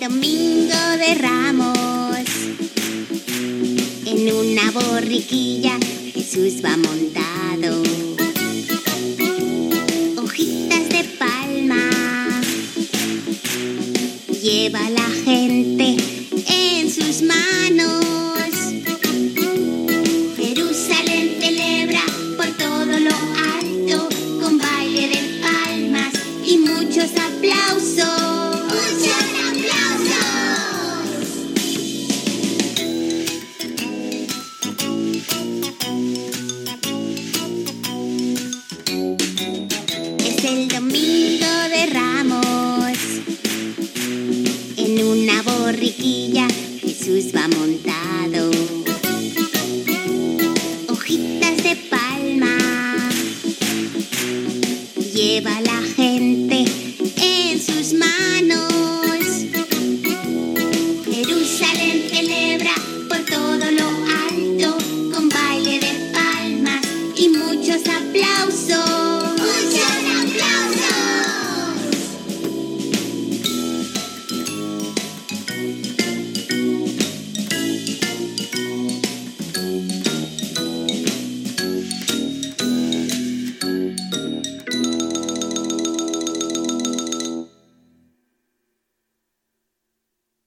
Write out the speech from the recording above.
Domingo de Ramos. En una borriquilla Jesús va montado. Hojitas de palma lleva la gente en sus manos. Jerusalén celebra por todo lo alto, con baile de palmas y muchos aplausos. ¡Muchos aplausos! Es el Domingo de Ramos. En una borriquilla Jesús va montado. Hojitas de palma lleva la gente en sus manos. Jerusalén celebra por todo lo alto, con baile de palmas y muchos aplausos.